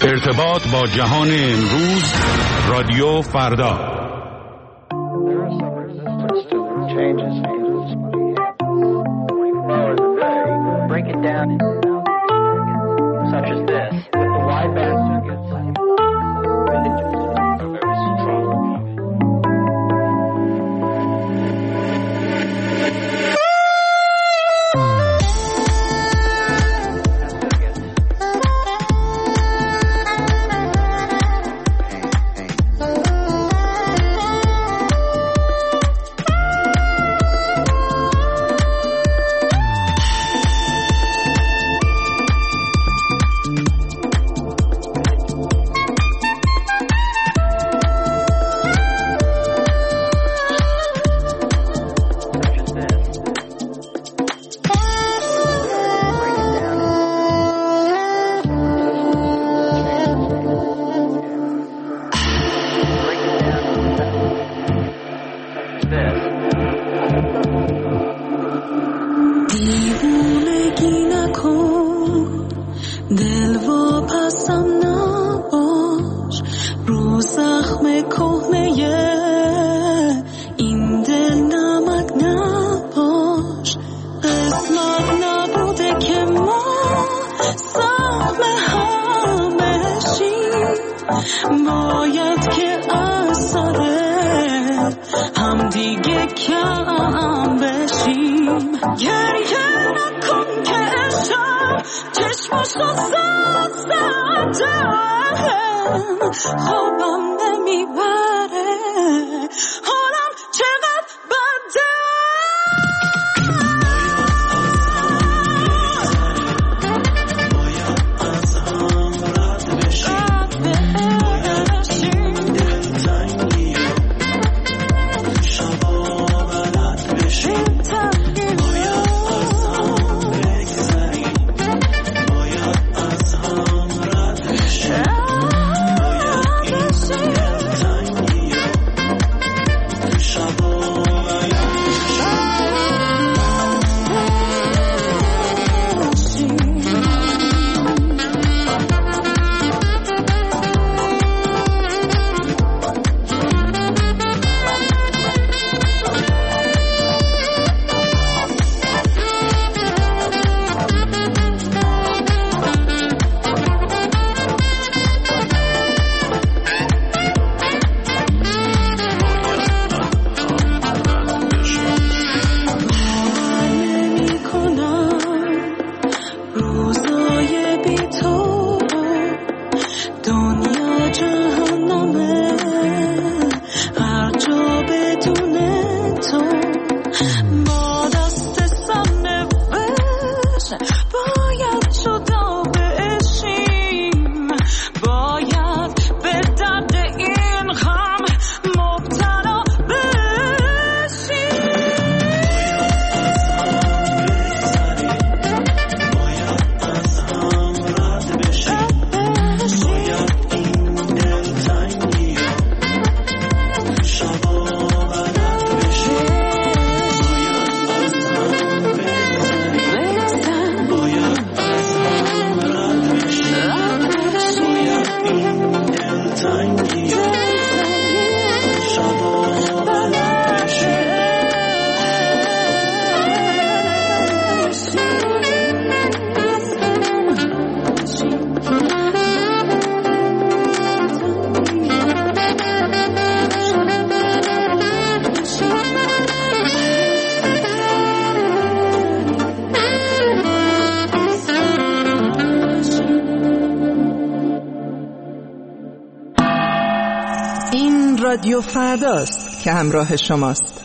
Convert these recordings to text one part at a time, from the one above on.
ارتباط با جهان امروز، رادیو فردا. رادیو فرداست که همراه شماست.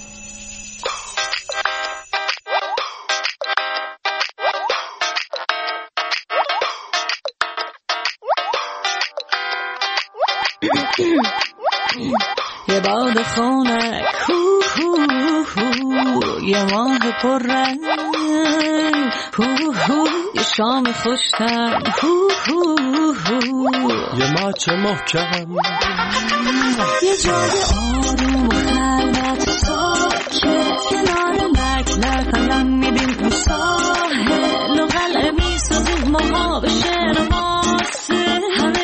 یه باد خنک یه ماه پررنگ یه شام خوش‌طعم یه ماچ محکم یه جای آروم و خلوت ساکت کنار لک الان میبین اون ساحل و قلعه میسازیم ما به شعر واسه همه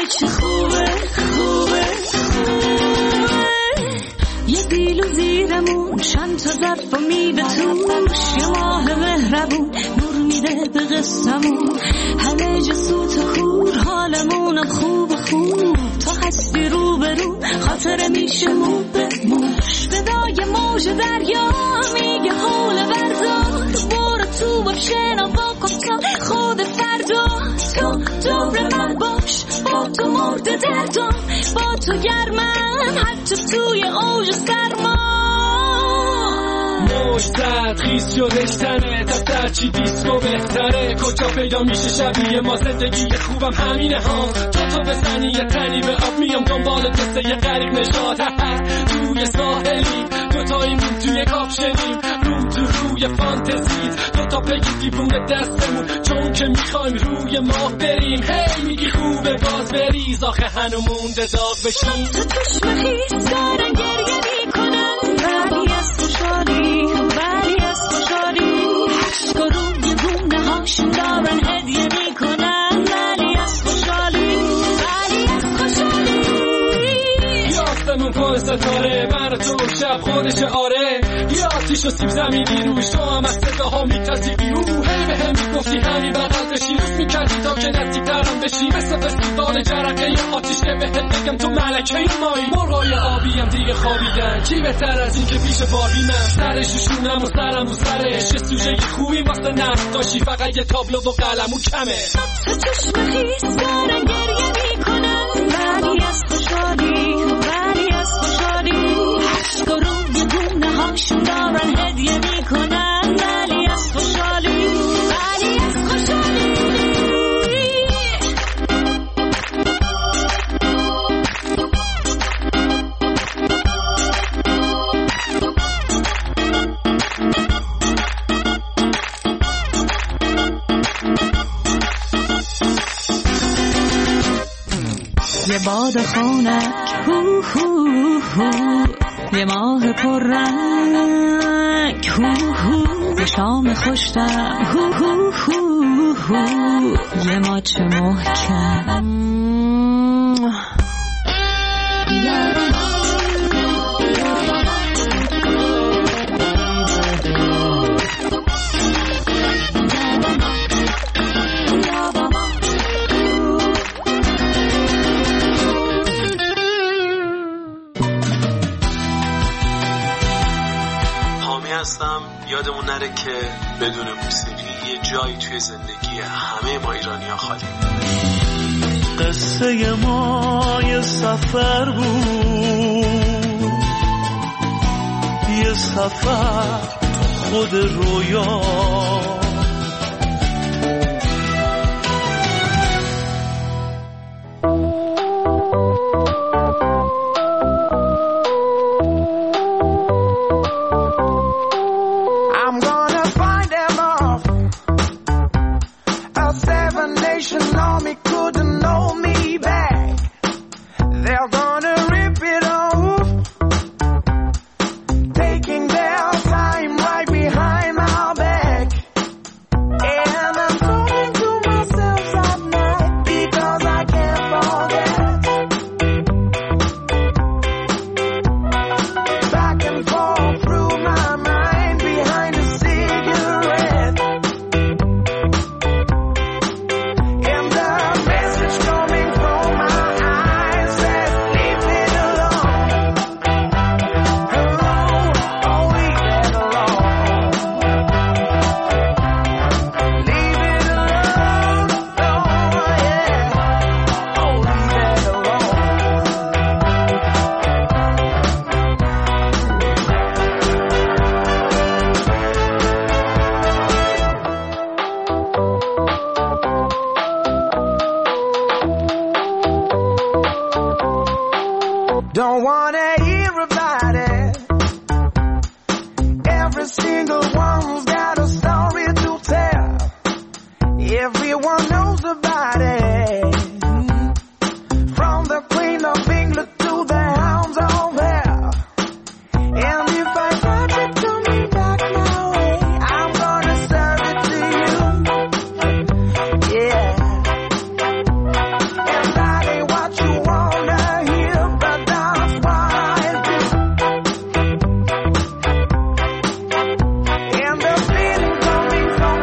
شبون نور میده به قصمون، همه جا سوت خور حالمونم خوب تا هستی رو به رو خاطره میشه مو به مو. صدای موج دریا میگه حول بردار، برو تو با شنوا کن تا خود فردا. تو دور من باش، با تو مرد دردم، با تو گرمم حتی توی اوج سرما. موج زد خیز شدش تنه، دفتر چی دیسکو بهتره، کجا پیدا میشه شبیه ما زندگی خوبم همینه ها. تو بزنی یه تنی به آب میام دنبال قصه یه غریب نشاد، توی ساحلی دوتاییمون توی کاپشنیم، روی فانتزی دوتا پگی دیوونه دستمون، چون که میخوایم روی ماه بریم. هی میگی خوبه باز بریز، آخه هنو مونده داغ بشیم. تو چشم خیز دارن گریه میکنن، ولی از خوشحالی عشق روی گونه هاشون دارن هدیه میکنن، ولی از خوشحالی یافتمون پر ستاره، من تو شب خودش آره، یه آتیش و سیب زمینی روش، تو هم از صداها میترسی بیرون. هی به هم میگفتی همین بغل بشی، روز میکردی تا که نزدیک ترم بشی، مثل فستیوال جرقه یه آتیش که بهت بگم تو ملکه مایی. مرغای آبی هم دیگه خوابیدن، کی بهتر از این که پیش بابی من سرش شونم و سرم و سرش، یه سوژه خوبی واسه نفت داشتی، فقط یه تابلو و قلمو کمه. تو چشم خیز دارن گریه میکنن، ولی از خوشحالی عشق روی گونه هاشون دارن هدیه میکنن، ولی از خوشحالی یه باد خونک هو هو هو، یه ماه پررنگ هو هو، یه شام خوشتم هو هو هو هو، یه ماچ محکم. یادمون نره که بدون موسیقی یه جایی توی زندگی همه ما ایرانی‌ها خالی. قصه ما یه سفر بود، یه سفر خود رویا، Don't wanna hear about it. Every single one's got a story to tell. Everyone knows about it. From the Queen of England to the hounds of hell. And if I touch it coming back my way, I'm gonna serve it to you. Yeah. And that ain't what you wanna hear, but that's what I do. And the feeling coming from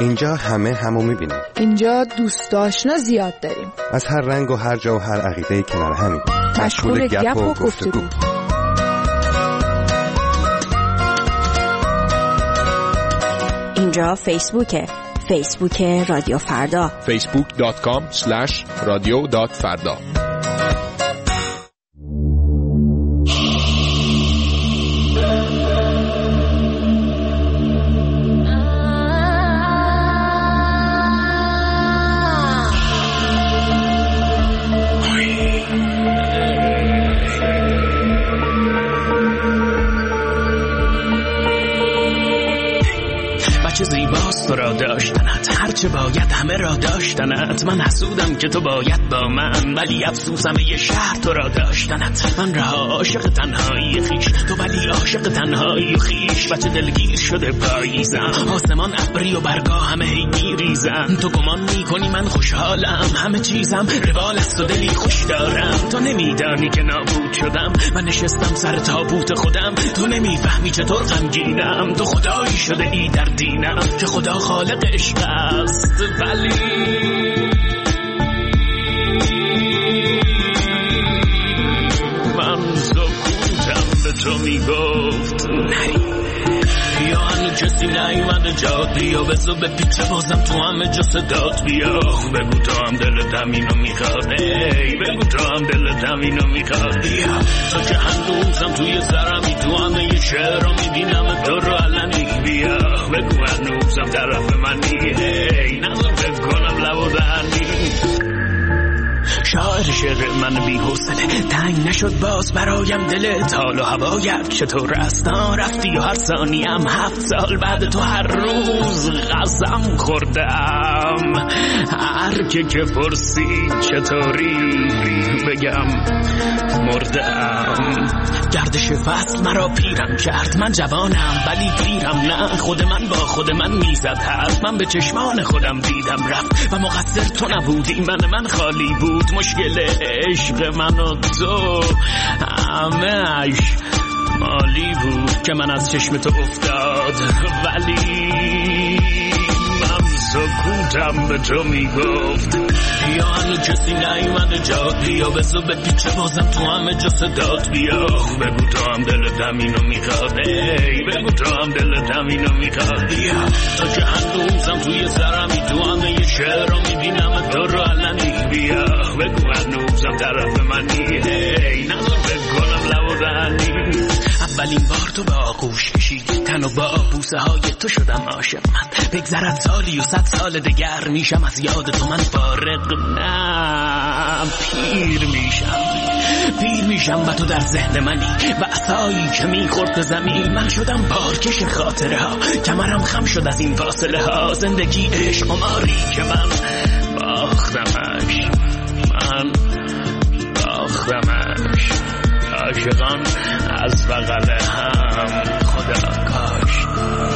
اینجا همه همو میبینیم. اینجا دوست آشنا زیاد داریم. از هر رنگ و هر جا و هر عقیده کنار همیم. مشغول گپ و گفتگو. اینجا فیسبوکه. فیسبوک رادیو فردا. facebook.com/radio.farda. چه زیباست تو را داشتنت، هرچه باید همه را داشتنت. من حسودم که تو باید با من، ولی افسوسم یه شهر تو را داشتنت. من رها عاشق تنهایی خیش، تو ولی عاشق تنهایی و خیش. بچه دلگیر شده پاییزم، آسمان ابری و برگا همه هی میریزم. تو گمان میکنی من خوشحالم، همه چیزم روال است و دلی خوش دارم. تو نمیدانی که نابود شدم، من نشستم سر تابوت خودم. تو نمیفهمی چطور غمگینم، تو خدایی شده ای در دینم که خدا خالق عشق است. ولی من سکوتم به تو میگفت نری، یا هنو کسی نیومده جاد بیا، بزو به پیچه بازم تو همه جا صدات بیا. بگو تو هم دلت همینو میخواد، ای بگو تو هم دلت همینو میخواد. بیا تا که هنوزم توی سرمی، تو همه یه شعر رو میبینم تو رو علنی. بیا بگو هنوزم طرف منی، ای نظر فکر کنم لب و دهنی. شاعر شعر من بی حوصله، تنگ نشد باز برایم دلت. حال و هوایت چطور است؟ رفتی و هر ثانیم 7 سال بعد تو هر روز غزم خوردم. هر که پرسید چطوری بگم مردم. گردش فصل مرا پیرم کرد، من جوانم ولی پیرم نه. خود من با خود من میزد حرف، من به چشمان خودم دیدم رفت. و مقصر تو نبودی، من خالی بود. مشکل عشق من و تو همه‌اش مالی بود که من از چشم تو افتاد. ولی من سکوتم به تو میگفت، یا هنو کسی نیومده جاد بیا. بزو به پیچه بازم تو همه جا صدات بیا. بگو تو هم دلت همینو میخواد، ای بگو تو هم دلت همینو میخواد. بیا تا که هنوزم توی سرمی، تو همه یه شعر رو میبینم تو رو علنی. بیا بگو هنوزم طرف منی، ای نظر فکر کنم لب و دهنی. اولین بار تو به آغوش کشیدی تن و با بوسه های تو شدم عاشق من. بگذرد سالی و 100 سال دگر میشم از یاد تو من فارغ. نه پیر میشم و تو در ذهن منی و عصایی که میخورد به زمین. من شدم بارکش خاطره ها، کمرم خم شد از این فاصله ها. زندگی عشق قماری که من باختمش، من باختمش. عاشقان از بغل هم خدا کاش